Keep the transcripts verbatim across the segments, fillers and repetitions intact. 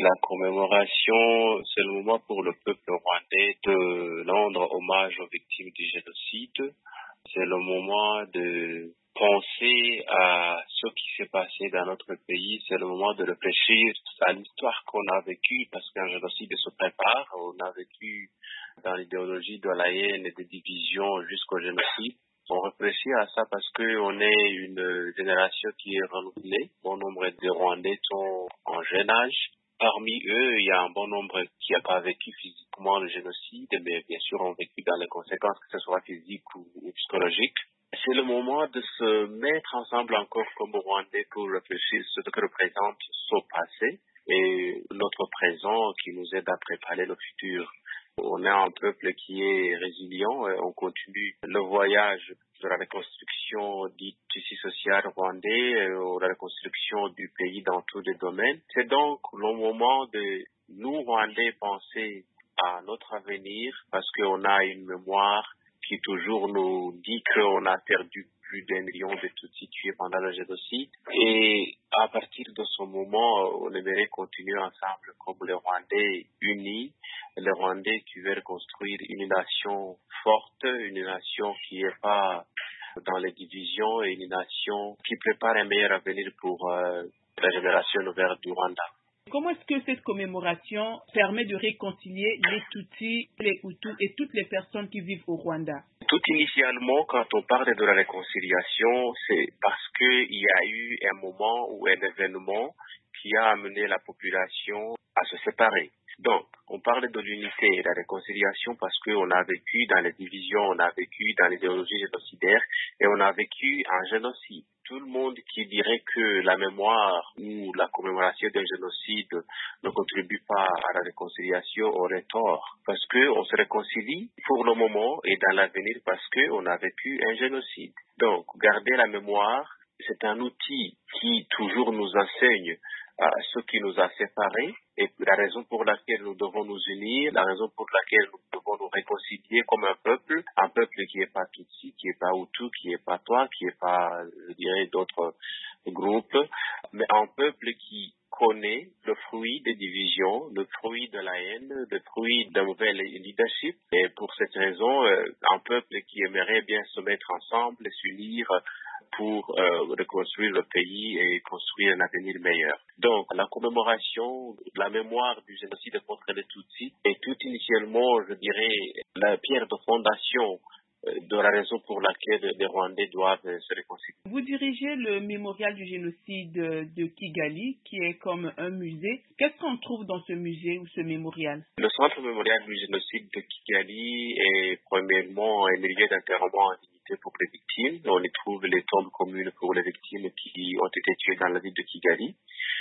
la commémoration, c'est le moment pour le peuple rwandais de rendre hommage aux victimes du génocide. C'est le moment de penser à ce qui s'est passé dans notre pays. C'est le moment de réfléchir à l'histoire qu'on a vécue, parce qu'un génocide se prépare. On a vécu dans l'idéologie de la haine et des divisions jusqu'au génocide. On réfléchit à ça parce qu'on est une génération qui est renouvelée. Bon nombre de Rwandais sont en jeune âge. Parmi eux, il y a un bon nombre qui n'a pas vécu physiquement le génocide, mais bien sûr ont vécu dans les conséquences, que ce soit physiques ou, ou psychologiques. C'est le moment de se mettre ensemble encore comme Rwandais pour réfléchir sur ce que représente ce passé et notre présent qui nous aide à préparer le futur. On est un peuple qui est résilient et on continue le voyage de la reconstruction du tissu social rwandais, ou la reconstruction du pays dans tous les domaines. C'est donc le moment de nous, Rwandais, penser à notre avenir parce qu'on a une mémoire qui toujours nous dit qu'on a perdu plus d'un million de Tutsis tués pendant le génocide. Et à partir de ce moment, on aimerait continuer ensemble comme les Rwandais unis, les Rwandais qui veulent construire une nation forte, une nation qui n'est pas dans les divisions et une nation qui prépare un meilleur avenir pour euh, la génération nouvelle du Rwanda. Comment est-ce que cette commémoration permet de réconcilier les Tutsis, les Hutus et toutes les personnes qui vivent au Rwanda? Tout initialement, quand on parle de la réconciliation, c'est parce qu'il y a eu un moment ou un événement qui a amené la population à se séparer. Donc, on parle de l'unité et de la réconciliation parce qu'on a vécu dans les divisions, on a vécu dans l'idéologie génocidaire et on a vécu un génocide. Tout le monde qui dirait que la mémoire ou la commémoration d'un génocide ne contribue pas à la réconciliation aurait tort. Parce qu'on se réconcilie pour le moment et dans l'avenir parce qu'on a vécu un génocide. Donc, garder la mémoire, c'est un outil qui toujours nous enseigne à ce qui nous a séparés et la raison pour laquelle nous devons nous unir, la raison pour laquelle nous devons nous réconcilier comme un peuple, un peuple qui n'est pas Tutsi, qui n'est pas Hutu, qui n'est pas toi, qui n'est pas, je dirais, d'autres groupes, mais un peuple qui connaît le fruit des divisions, le fruit de la haine, le fruit d'un mauvais leadership. Et pour cette raison, un peuple qui aimerait bien se mettre ensemble et s'unir pour euh, reconstruire le pays et construire un avenir meilleur. Donc, la commémoration, la mémoire du génocide contre les Tutsis est tout initialement, je dirais, la pierre de fondation de la raison pour laquelle les Rwandais doivent se réconcilier. Vous dirigez le mémorial du génocide de Kigali, qui est comme un musée. Qu'est-ce qu'on trouve dans ce musée ou ce mémorial? Le centre mémorial du génocide de Kigali est premièrement un milieu d'enterrement en dignité pour les victimes. On y trouve les tombes communes pour les victimes qui ont été tuées dans la ville de Kigali.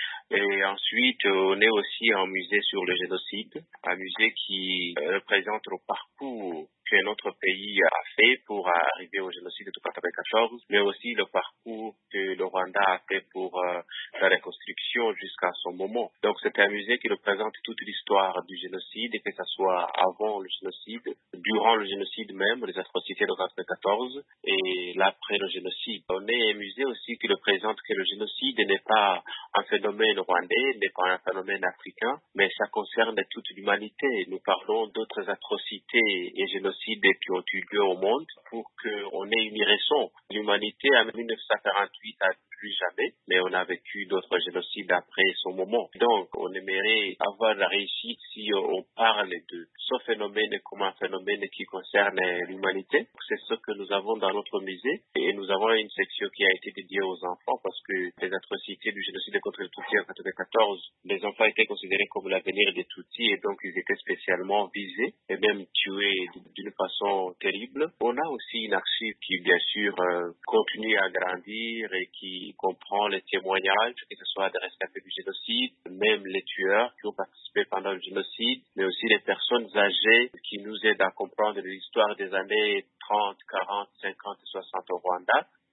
Et ensuite, on est aussi un musée sur le génocide, un musée qui représente le parcours que notre pays a fait pour arriver au génocide de quatre-vingt-quatorze, mais aussi le parcours que le Rwanda a fait pour euh, la reconstruction jusqu'à son moment. Donc c'est un musée qui représente toute l'histoire du génocide, que ce soit avant le génocide, durant le génocide même, les atrocités de quatre-vingt-quatorze, et l'après le génocide. On est un musée aussi qui représente que le génocide n'est pas un phénomène rwandais, n'est pas un phénomène africain, mais ça concerne toute l'humanité. Nous parlons d'autres atrocités et génocides qui ont eu lieu au monde pour qu'on ait une raison. L'humanité en mille neuf cent quarante-huit a plus jamais, mais on a vécu d'autres génocides après son moment. Donc, on aimerait avoir la réussite si on parle de ce phénomène comme un phénomène qui concerne l'humanité. C'est ce que nous avons dans notre musée et nous avons une section qui a été dédiée aux enfants parce que les atrocités du génocide contre les Tutsis en quatre-vingt-quatorze, les enfants étaient considérés comme l'avenir des Tutsis et donc ils étaient spécialement visés et même tués d'une façon terrible. On a aussi une archive qui, bien sûr, euh, continue à grandir et qui comprend les témoignages, que ce soit des rescapés du génocide, même les tueurs qui ont participé pendant le génocide, mais aussi les personnes âgées qui nous aident à comprendre l'histoire des années trente, quarante, cinquante et soixante au Rwanda.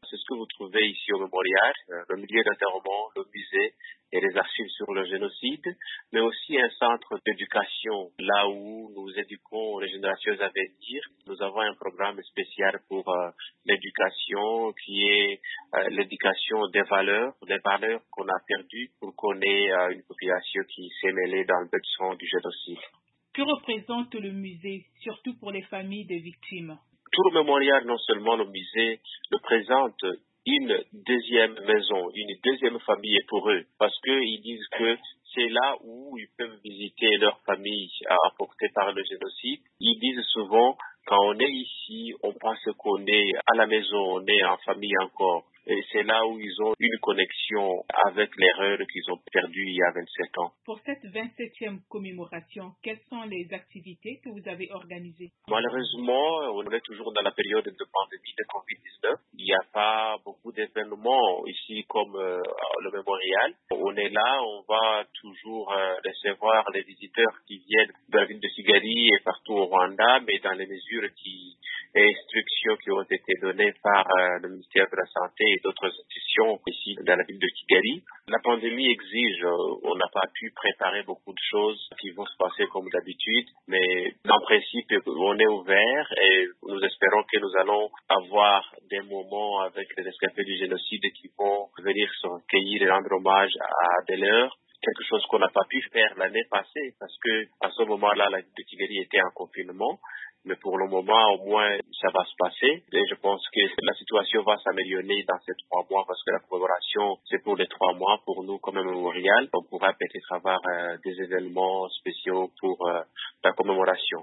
C'est ce que vous trouvez ici au mémorial, euh, le milieu d'enterrement, le musée et les archives sur le génocide, mais aussi un centre d'éducation, là où nous éduquons les générations à venir. Nous avons un programme spécial pour euh, l'éducation, qui est euh, l'éducation des valeurs, des valeurs qu'on a perdues pour qu'on ait euh, une population qui s'est mêlée dans le bain de sang du génocide. Que représente le musée, surtout pour les familles des victimes? Tout le mémorial, non seulement le musée, le présente une deuxième maison, une deuxième famille pour eux, parce qu'ils disent que c'est là où ils peuvent visiter leur famille apportée par le génocide. Ils disent souvent, quand on est ici, on pense qu'on est à la maison, on est en famille encore. Et c'est là où ils ont une connexion avec l'erreur qu'ils ont perdue il y a vingt-sept ans. Pour cette vingt-septième commémoration, quelles sont les activités que vous avez organisées? Malheureusement, on est toujours dans la période de pandémie de covid dix-neuf. Il n'y a pas beaucoup d'événements ici comme euh, le mémorial. On est là, on va toujours euh, recevoir les visiteurs qui viennent de la ville de Kigali et partout au Rwanda, mais dans les mesures qui et instructions qui ont été données par euh, le ministère de la Santé et d'autres institutions ici dans la ville de Kigali. La pandémie exige, euh, on n'a pas pu préparer beaucoup de choses qui vont se passer comme d'habitude, mais en principe, on est ouvert et nous espérons que nous allons avoir des moments avec les rescapés du génocide qui vont venir se recueillir et rendre hommage à des leurs. Quelque chose qu'on n'a pas pu faire l'année passée parce que à ce moment-là, la ville de Kigali était en confinement. Mais pour le moment, au moins, ça va se passer. Et je pense que la situation va s'améliorer dans ces trois mois parce que la collaboration, c'est pour les trois mois. Pour nous, comme un mémorial, on pourra peut-être avoir euh, des événements spéciaux pour euh, la commémoration.